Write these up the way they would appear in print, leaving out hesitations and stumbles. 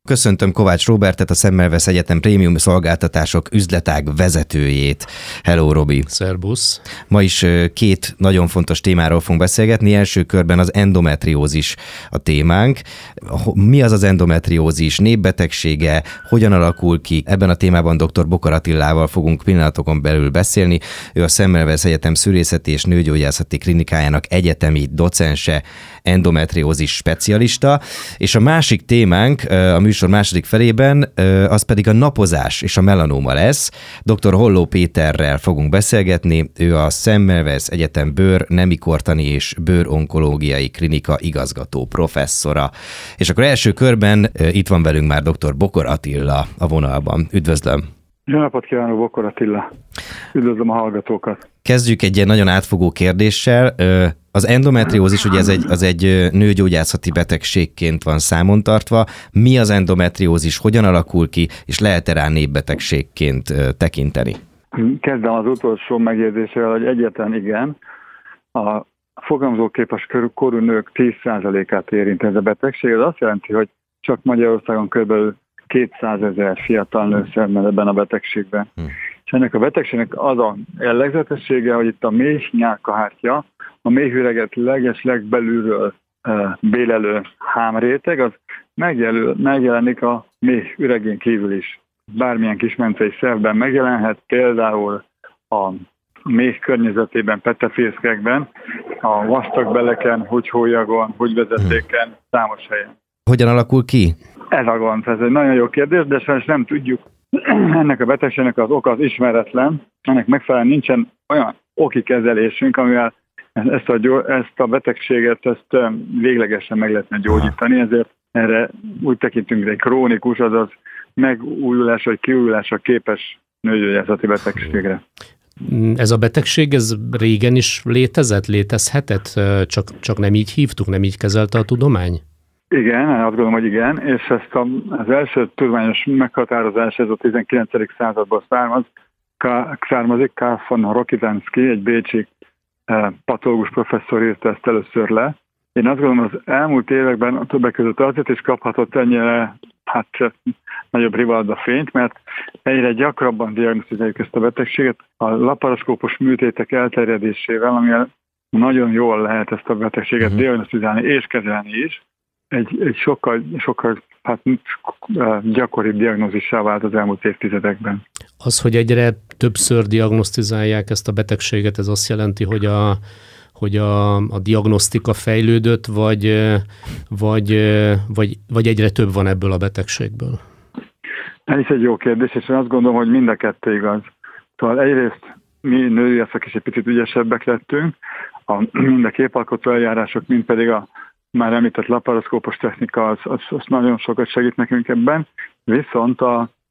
Köszöntöm Kovács Róbertet, a Szemmelweis Egyetem prémium szolgáltatások üzletág vezetőjét. Hello, Robi! Szerbusz! Ma is két nagyon fontos témáról fogunk beszélgetni. Első körben az endometriózis a témánk. Mi az endometriózis, népbetegsége, hogyan alakul ki? Ebben a témában dr. Bokor Attilával fogunk pillanatokon belül beszélni. Ő a Szemmelweis Egyetem szülészeti és nőgyógyászati klinikájának egyetemi docense, endometriózis specialista, és a másik témánk a műsor második felében az pedig a napozás és a melanóma lesz. Dr. Holló Péterrel fogunk beszélgetni, ő a Szemmelweis Egyetem nemikortani és bőronkológiai klinika igazgató professzora. És akkor első körben itt van velünk már dr. Bokor Attila a vonalban. Üdvözlöm! Jó napot kívánok, Bokor Attila! Üdvözlöm a hallgatókat! Kezdjük egy ilyen nagyon átfogó kérdéssel. Az endometriózis ugye az egy nőgyógyászati betegségként van számon tartva. Mi az endometriózis, hogyan alakul ki, és lehet-e rá népbetegségként tekinteni? Kezdem az utolsó megjegyzésével, hogy egyetlen igen. A fogamzóképes korú nők 10%-át érint ez a betegség. Ez azt jelenti, hogy csak Magyarországon kb. 200 000 fiatal nő szenved ebben a betegségben. És ennek a betegségnek az a jellegzetessége, hogy itt a méh nyálkahártya, a méhüreget legbelülről bélelő hámréteg, az megjelenik a méh üregén kívül is. Bármilyen kismencei szervben megjelenhet, például a méh környezetében, petefészkekben, a vastag beleken, húgyhólyagon, húgyvezetéken, számos helyen. Hogyan alakul ki? Ez a gond, ez egy nagyon jó kérdés, de sajnos nem tudjuk. Ennek a betegségnek az oka az ismeretlen, ennek megfelelően nincsen olyan oki kezelésünk, amivel ezt a betegséget véglegesen meg lehetne gyógyítani, ezért erre úgy tekintünk, hogy egy krónikus, azaz megújulás vagy kiújulásra képes nőgyógyászati betegségre. Ez a betegség, ez régen is létezhetett, csak nem így hívtuk, nem így kezelte a tudomány? Igen, azt gondolom, hogy igen, és ezt az első tudományos meghatározás, ez a 19. századból származik, Karl von Rokitansky, egy bécsi patológus professzor írta ezt először le. Én azt gondolom, az elmúlt években a többek között azért is kaphatott ennyire nagyobb rivalda fényt, mert egyre gyakrabban diagnosztizáljuk ezt a betegséget a laparoszkópos műtétek elterjedésével, amivel nagyon jól lehet ezt a betegséget diagnosztizálni és kezelni is. Egy sokkal gyakoribb diagnózissá vált az elmúlt évtizedekben. Az, hogy egyre többször diagnosztizálják ezt a betegséget, ez azt jelenti, hogy a diagnosztika fejlődött, vagy egyre több van ebből a betegségből? Ez is egy jó kérdés, és én azt gondolom, hogy mind a kettő igaz. Szóval egyrészt mi nőgyógyászok is egy picit ügyesebbek lettünk, mind a képalkotó eljárások, mind pedig a már említett laparoszkópos technika, az nagyon sokat segít nekünk ebben, viszont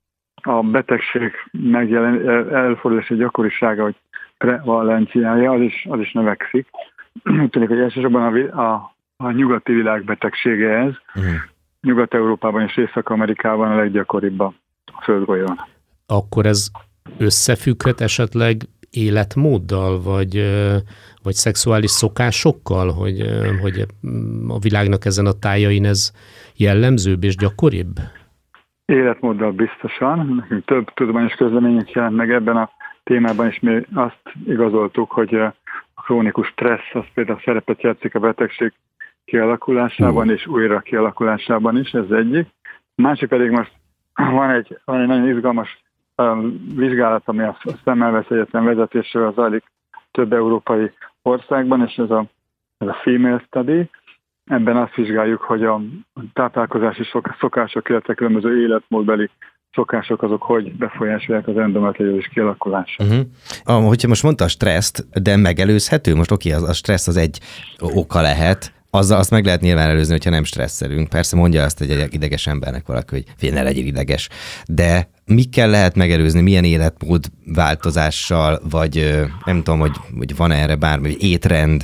a betegség előfordulási gyakorisága, hogy prevalenciája, az is növekszik. Úgy tűnik, hogy elsősorban a nyugati világ betegsége ez. Nyugat-Európában és Észak-Amerikában a leggyakoribb a földgolyón. Akkor ez összefügghet esetleg életmóddal, vagy szexuális szokásokkal, hogy a világnak ezen a tájain ez jellemzőbb és gyakoribb? Életmóddal biztosan. Nekünk több tudományos közlemények jelent meg ebben a témában, és mi azt igazoltuk, hogy a krónikus stressz az például szerepet játszik a betegség kialakulásában és újra kialakulásában is, ez egyik. A másik pedig most van egy nagyon izgalmas vizsgálat, ami a Szemmelweis Egyetem vezetésével zajlik több európai országban, és ez a Female Study. Ebben azt vizsgáljuk, hogy a táplálkozási szokások, illetve különböző életmódbeli szokások azok hogy befolyásolják az endometriózis kialakulását. Hogyha most mondta a stresszt, de megelőzhető? Most a stressz az egy oka lehet, azt meg lehet nyilván előzni, hogyha nem stresszelünk. Persze mondja azt egy ideges embernek valaki, hogy ne legyél ideges. De mikkel lehet megelőzni, milyen életmód változással, vagy nem tudom, hogy van erre bármi étrend,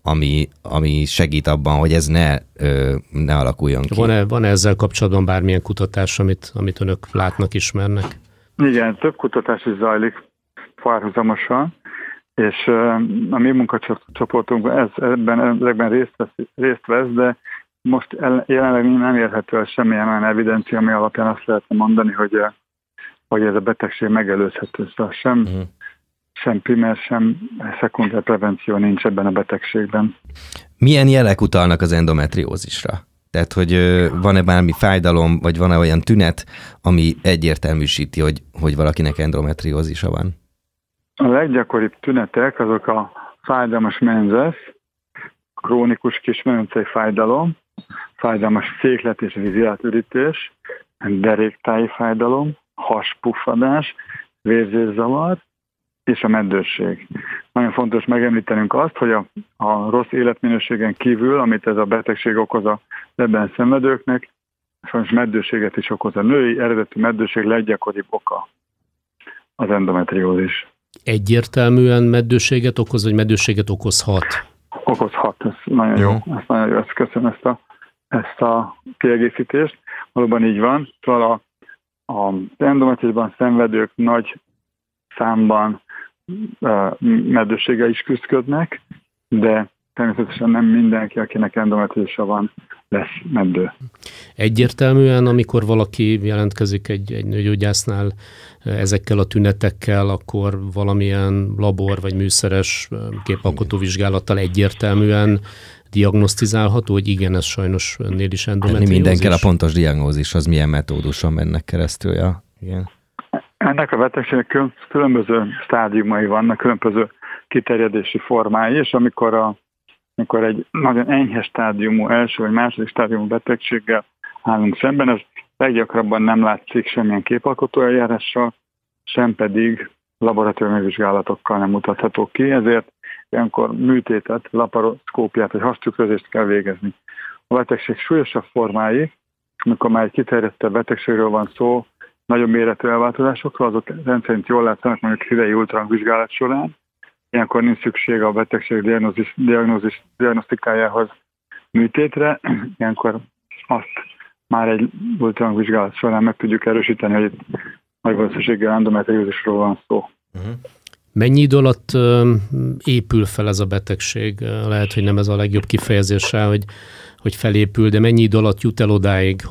ami segít abban, hogy ez ne alakuljon ki. Van ezzel kapcsolatban bármilyen kutatás, amit önök látnak, ismernek? Igen, több kutatás is zajlik párhuzamosan, és a mi munkacsoportunk ezekben részt vesz, de most jelenleg nem érhető el semmilyen olyan evidencia, ami alapján azt lehetne mondani, hogy ez a betegség megelőzhető. Szóval sem primer, sem szekunder prevenció nincs ebben a betegségben. Milyen jelek utalnak az endometriózisra? Tehát, hogy van-e bármi fájdalom, vagy van-e olyan tünet, ami egyértelműsíti, hogy valakinek endometriózisa van? A leggyakoribb tünetek azok a fájdalmas menzesz, krónikus kismedencei fájdalom, fájdalmas széklet és vízjáratürítés, deréktáji fájdalom, haspuffadás, vérzészavar és a meddősség. Nagyon fontos megemlítenünk azt, hogy a rossz életminőségen kívül, amit ez a betegség okoz a ebben szenvedőknek, sajnos meddőséget is okoz. A női eredetű meddőség leggyakoribb oka az endometriózis. Egyértelműen meddőséget okoz, vagy meddőséget okozhat? Okozhat, ez nagyon jó. Ez nagyon jó, ezt köszönöm ezt a kiegészítést. Valóban így van. Szóval az endometriózisban szenvedők nagy számban meddőséggel is küzdködnek, de természetesen nem mindenki, akinek endometriózisa van, lesz meddő. Egyértelműen, amikor valaki jelentkezik egy nőgyógyásznál ezekkel a tünetekkel, akkor valamilyen labor vagy műszeres képalkotóvizsgálattal egyértelműen diagnosztizálható, hogy igen, ez sajnos önnél is endometriózis. Minden kell a pontos diagnózishoz, milyen metóduson mennek keresztül. Ja. Igen. Ennek a betegségnek különböző stádiumai vannak, különböző kiterjedési formái, és amikor egy nagyon enyhe stádiumú, első vagy második stádiumú betegséggel állunk szemben, ez leggyakrabban nem látszik semmilyen képalkotó eljárással, sem pedig laboratóriumi vizsgálatokkal nem mutatható ki, ezért ilyenkor műtétet, laparoszkópiát vagy hastükrözést kell végezni. A betegség súlyosabb formái, amikor már egy kiterjedtebb betegségről van szó, nagyobb méretű elváltozásokról, azok rendszerint jól látszanak mondjuk hidei ultrahangvizsgálat során. Ilyenkor nincs szükség a betegség diagnosztikájához műtétre. Ilyenkor azt már egy ultrahangvizsgálat során meg tudjuk erősíteni, hogy itt nagy valószínűséggel endometriózisról van szó. Mennyi idő alatt épül fel ez a betegség? Lehet, hogy nem ez a legjobb kifejezése, hogy felépül, de mennyi idő alatt jut el odáig,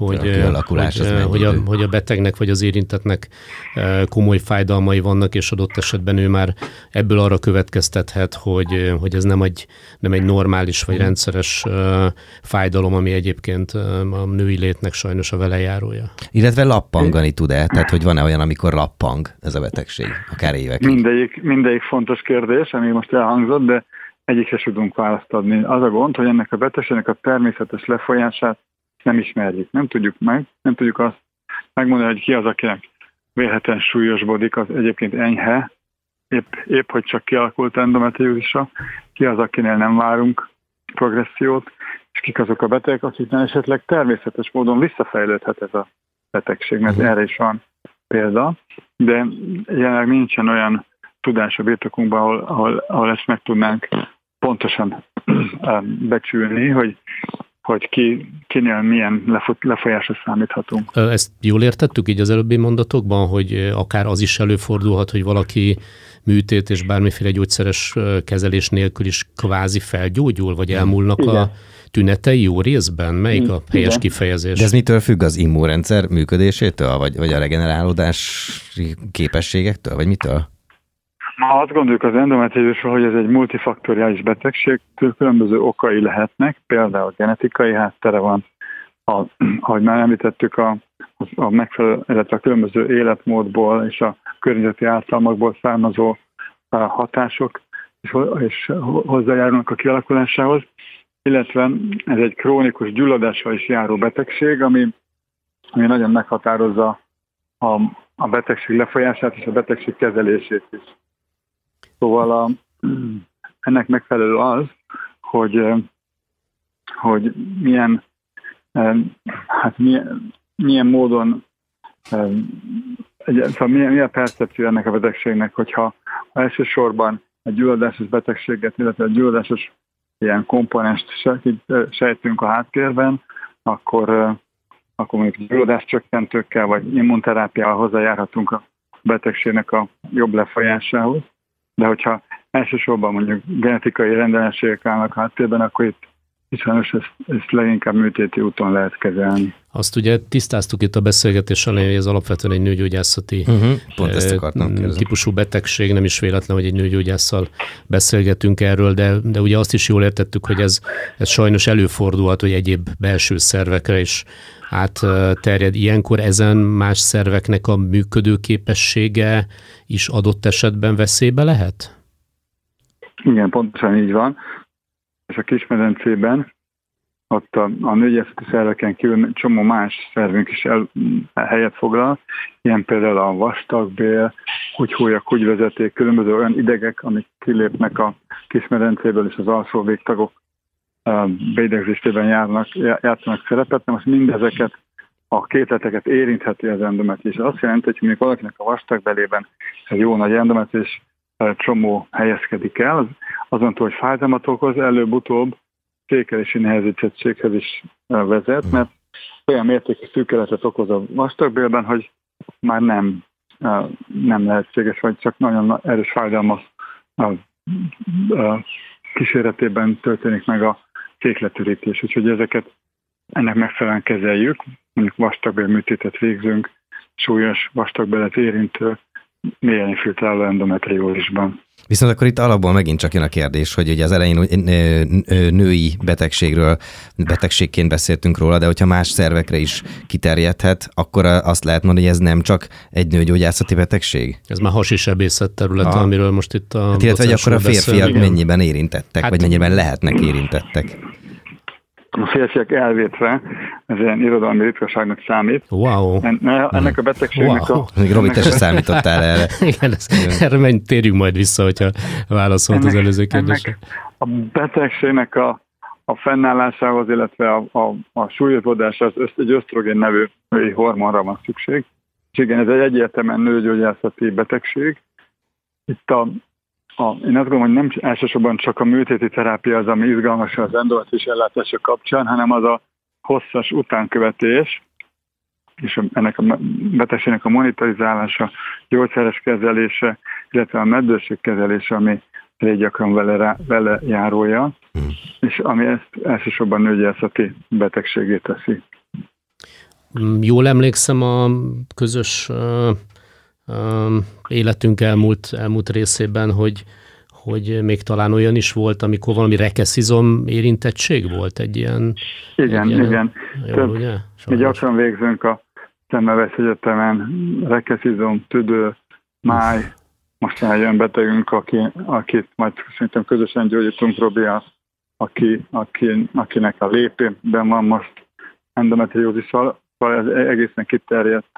hogy a betegnek vagy az érintettnek komoly fájdalmai vannak, és adott esetben ő már ebből arra következtethet, hogy ez nem egy normális vagy rendszeres fájdalom, ami egyébként a női létnek sajnos a velejárója. Illetve lappangani tud-e? Tehát, hogy van-e olyan, amikor lappang ez a betegség, akár évekig? Mindegyik fontos kérdés, ami most elhangzott, de egyikre tudunk választ adni. Az a gond, hogy ennek a betegségnek a természetes lefolyását nem ismerjük. Nem tudjuk azt megmondani, hogy ki az, akinek vélhetően súlyosbodik, az egyébként enyhe, épp hogy csak kialakult endometriózisa, ki az, akinél nem várunk progressziót, és kik azok a betegek, akiknél esetleg természetes módon visszafejlődhet ez a betegség, mert erre is van példa, de jelenleg nincsen olyan tudás a birtokunkban, ahol ezt meg tudnánk pontosan becsülni, hogy kinél milyen lefolyásra számíthatunk. Ezt jól értettük így az előbbi mondatokban, hogy akár az is előfordulhat, hogy valaki műtét és bármiféle gyógyszeres kezelés nélkül is kvázi felgyógyul, vagy elmúlnak a tünetei jó részben? Melyik a helyes kifejezés? De ez mitől függ, az immunrendszer működésétől, vagy a regenerálódási képességektől, vagy mitől? Ma azt gondoljuk az endometriózisról, hogy ez egy multifaktoriális betegség, különböző okai lehetnek, például genetikai háttere van, ahogy már említettük, a megfelelő, illetve a különböző életmódból és a környezeti ártalmakból származó hatások és hozzájárulnak a kialakulásához, illetve ez egy krónikus gyulladással is járó betegség, ami nagyon meghatározza a betegség lefolyását és a betegség kezelését is. Szóval ennek megfelelő az, hogy milyen módon, szóval milyen a percepció ennek a betegségnek, hogyha elsősorban a gyulladásos betegséget, illetve a gyulladásos ilyen komponenst sejtünk a háttérben, akkor mondjuk gyulladáscsökkentőkkel vagy immunterápiával hozzájárhatunk a betegségnek a jobb lefolyásához. De hogyha elsősorban mondjuk genetikai rendellenségek állnak a háttérben, akkor itt sajnos ezt leginkább műtéti úton lehet kezelni. Azt ugye tisztáztuk itt a beszélgetés elején, hogy ez alapvetően egy nőgyógyászati típusú betegség, nem is véletlen, hogy egy nőgyógyásszal beszélgetünk erről, de ugye azt is jól értettük, hogy ez sajnos előfordulhat, hogy egyéb belső szervekre is átterjed. Ilyenkor ezen más szerveknek a működőképessége is adott esetben veszélybe lehet? Igen, pontosan így van. És a Kismedencében ott a nőgyógyászati szerveken kívül csomó más szervünk is helyet foglal, ilyen például a vastagbél, húgyhólyak, húgyvezeték, különböző olyan idegek, amik kilépnek a Kismedencéből, és az alsó végtagok beidegzésében játszanak szerepet, de most mindezeket a képleteket érintheti az endometriózis. Azt jelenti, hogy mondjuk valakinek a vastagbelében egy jó nagy endometriózis csomó helyezkedik el, azon túl, hogy fájdalmat okoz, előbb-utóbb fékelési nehezítettséghez is vezet, mert olyan mértékű szűkületet okoz a vastagbélben, hogy már nem lehetséges, vagy csak nagyon erős fájdalmas kíséretében történik meg a fékletürítés. Úgyhogy ennek megfelelően kezeljük, mondjuk vastagbélműtétet végzünk, súlyos vastagbélet érintő, mélyen infiltráló endometriózisban. Viszont akkor itt alapból megint csak jön a kérdés, hogy ugye az elején női betegségként beszéltünk róla, de hogyha más szervekre is kiterjedhet, akkor azt lehet mondani, hogy ez nem csak egy nőgyógyászati betegség? Ez már hasisebészet terület, amiről most itt a illetve, hogy akkor a férfiak mennyiben érintettek, vagy mennyiben lehetnek érintettek? A férfiak elvétve, ez ilyen irodalmi ritkaságnak számít. Wow. Ennek a betegségnek Még Robi, te se számítottál erre. Igen, erre térjünk majd vissza, hogyha válaszolt az előző kérdésre. A betegségnek a fennállásához, illetve a súlyosbodásához egy ösztrogén nevű női hormonra van szükség. És igen, ez egy egyértelműen nőgyógyászati betegség. Itt én azt gondolom, hogy nem elsősorban csak a műtéti terápia az, ami izgalmas az endometriózis ellátása kapcsán, hanem az a hosszas utánkövetés, és ennek a betegségnek a monitorizálása, gyógyszeres kezelése, illetve a meddőség kezelése, ami elég gyakran vele járója, és ami ezt elsősorban nőgyógyászati betegségé teszi. Jól emlékszem a közös életünk elmúlt részében, hogy még talán olyan is volt, amikor valami rekeszizom érintettség volt egy ilyen... Igen. Mi gyakran végzünk a Szemmelweis Egyetemen rekeszizom, tüdő, máj, most már jön betegünk, akit majd szerintem közösen gyógyítunk, Robi, akinek a lépében van most endometriózissal, ez egészen kiterjedt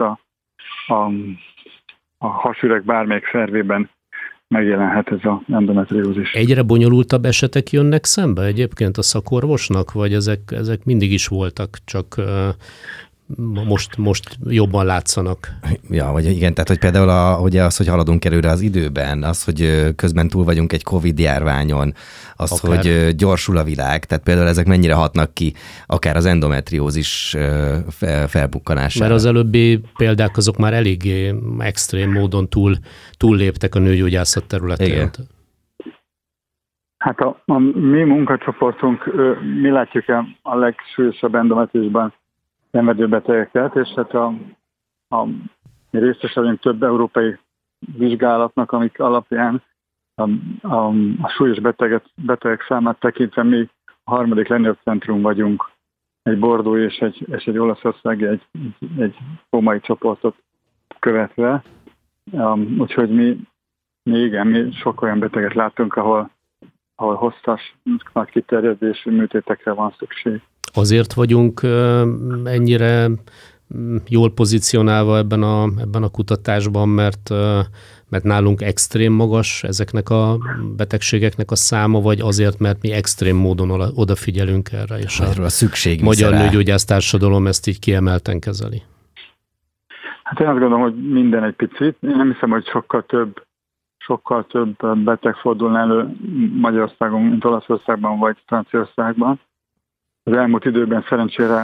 a hasüreg bármelyik szervében megjelenhet ez az endometriózis. Egyre bonyolultabb esetek jönnek szembe egyébként a szakorvosnak, vagy ezek mindig is voltak, csak most jobban látszanak? Ja, vagy igen, tehát hogy például hogy haladunk előre az időben, az, hogy közben túl vagyunk egy Covid-járványon, az, hogy gyorsul a világ, tehát például ezek mennyire hatnak ki akár az endometriózis felbukkanására. Mert az előbbi példák azok már eléggé extrém módon túlléptek a nőgyógyászat területén. Igen. Hát a mi munkacsoportunk, mi látjuk a legsúlyosabb endometriózisban szenvedő betegeket, és hát mi részesülünk több európai vizsgálatnak, amik alapján a súlyos betegek számát tekintve mi a harmadik legnagyobb centrum vagyunk, egy bordói és egy olaszországi, egy római csoportot követve. Úgyhogy mi sok olyan beteget látunk, ahol hosszas, nagy kiterjedésű műtétekre van szükség. Azért vagyunk ennyire jól pozícionálva ebben a kutatásban, mert nálunk extrém magas ezeknek a betegségeknek a száma, vagy azért, mert mi extrém módon odafigyelünk erre, és a szükség magyar nőgyógyász társadalom ezt így kiemelten kezeli. Hát én azt gondolom, hogy minden egy picit. Én nem hiszem, hogy sokkal több beteg fordul elő Magyarországon, mint Olaszországban vagy Franciaországban. Az elmúlt időben szerencsére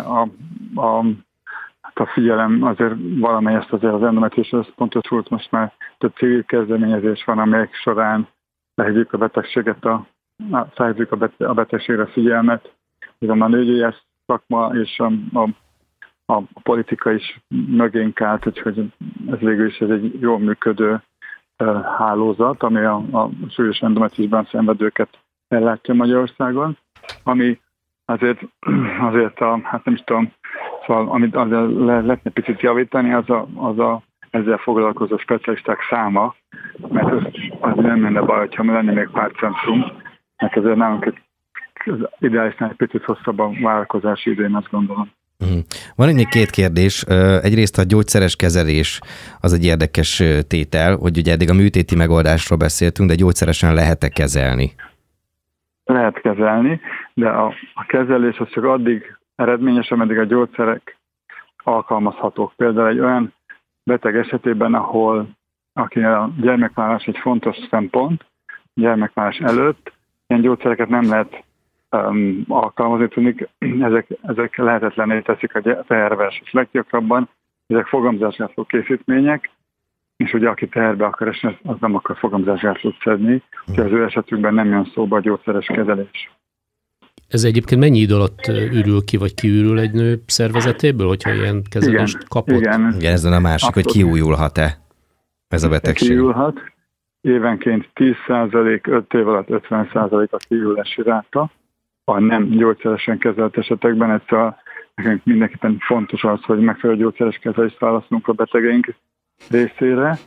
a figyelem azért valamelyest azért az endometriózishoz pontosult, most már több civil kezdeményezés van, amelyek során felhívjuk a betegséget, felhívjuk a betegségre figyelmet, a nőgyógyász szakma és a politika is mögénk állt, hogy ez végül is egy jól működő hálózat, ami a súlyos endometriózisban szenvedőket ellátja Magyarországon, ami azért hát nem is tudom, szóval amit lehetne picit javítani, az a ezzel foglalkozó specialisták száma, mert az nem lenne baj, hogyha lenne még pár centrum, mert azért nálunk az ideálisnál egy picit hosszabb a várakozási idő, én azt gondolom. Van még két kérdés. Egyrészt a gyógyszeres kezelés az egy érdekes tétel, hogy ugye eddig a műtéti megoldásról beszéltünk, de gyógyszeresen lehet-e kezelni? Lehet kezelni, de a kezelés az csak addig eredményes, ameddig a gyógyszerek alkalmazhatók. Például egy olyan beteg esetében, aki a gyermekvállalás egy fontos szempont, gyermekvállalás előtt, ilyen gyógyszereket nem lehet alkalmazni, tudni, ezek lehetetlenné teszik a teherbeesést leggyakrabban, ezek fogamzásgátló készítmények, és ugye aki teherbe akar esni, az nem akar fogamzásgátlót szedni, úgyhogy az ő esetükben nem jön szóba a gyógyszeres kezelés. Ez egyébként mennyi idő alatt ürül ki, vagy kiürül egy nő szervezetéből, hogyha ilyen kezelést kapott? Igen, ez a másik, hogy kiújulhat-e ez a betegség? Kiújulhat. Évenként 10%, 5 év alatt 50% a kiújulási ráta. A nem gyógyszeresen kezelt esetekben nekünk mindenképpen fontos az, hogy megfelelő gyógyszeres kezelést választunk a betegeink részére,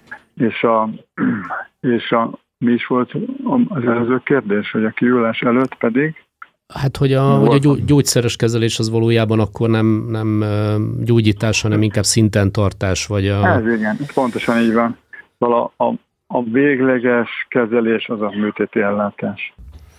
és mi is volt az előző kérdés, hogy a kiújulás előtt pedig? Hát, hogy a gyógyszeres kezelés az valójában akkor nem gyógyítás, hanem inkább szinten tartás, vagy Ez igen, pontosan így van. Szóval a végleges kezelés az a műtéti ellátás.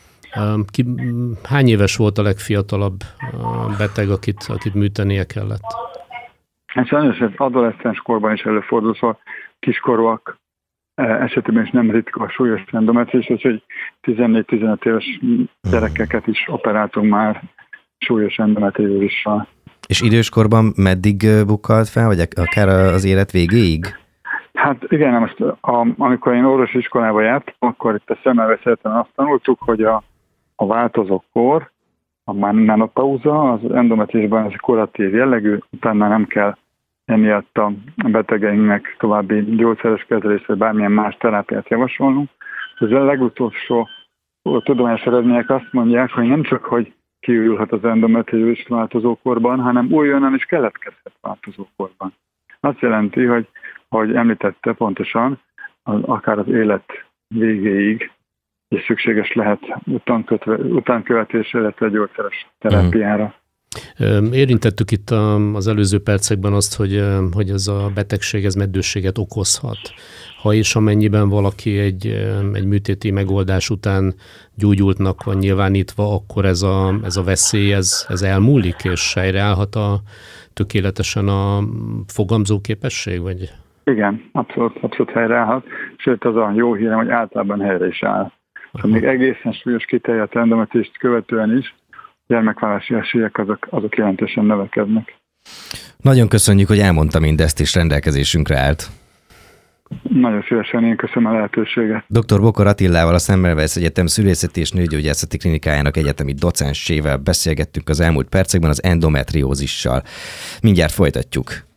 Hány éves volt a legfiatalabb beteg, akit műtenie kellett? Hát sajnos ez adoleszcens korban is előfordul, szóval kiskorúak esetében is nem ritka a súlyos endometriózis, hogy 14-15 éves gyerekeket is operáltunk már súlyos endometriózissal. És időskorban meddig bukkalt fel, vagy akár az élet végéig? Hát igen, most amikor én orvosi iskolába jártam, akkor itt a szemmelveszéleten azt tanultuk, hogy a változókor, a menopauza, az endometriózisban ez kuratív jellegű, utána nem kell emiatt a betegeinknek további gyógyszeres kezelést, vagy bármilyen más terápiát javasolnunk. Ez a legutolsó tudományos eredmények azt mondják, hogy nem csak, hogy kiújulhat az endometriózis változókorban, hanem újonnan is keletkezhet változókorban. Azt jelenti, hogy említette pontosan, akár az élet végéig és szükséges lehet utánkövetésre, illetve gyógyszeres terápiára. Érintettük itt az előző percekben azt, hogy ez a betegség, ez meddősséget okozhat. Ha és amennyiben valaki egy műtéti megoldás után gyógyultnak van nyilvánítva, akkor ez a veszély, ez elmúlik, és helyreállhat tökéletesen a fogamzó képesség, vagy? Igen, abszolút helyreállhat. Sőt, az a jó hírem, hogy általában helyre is áll. Még egészen súlyos kiterjedt endometriózist követően is gyermekvállalási esélyek azok jelentősen növekednek. Nagyon köszönjük, hogy elmondta mindezt, és rendelkezésünkre állt. Nagyon szívesen, én köszönöm a lehetőséget. Dr. Bokor Attilával, a Semmelweis Egyetem Szülészeti és Nőgyógyászati Klinikájának egyetemi docensével beszélgettünk az elmúlt percekben az endometriózissal. Mindjárt folytatjuk.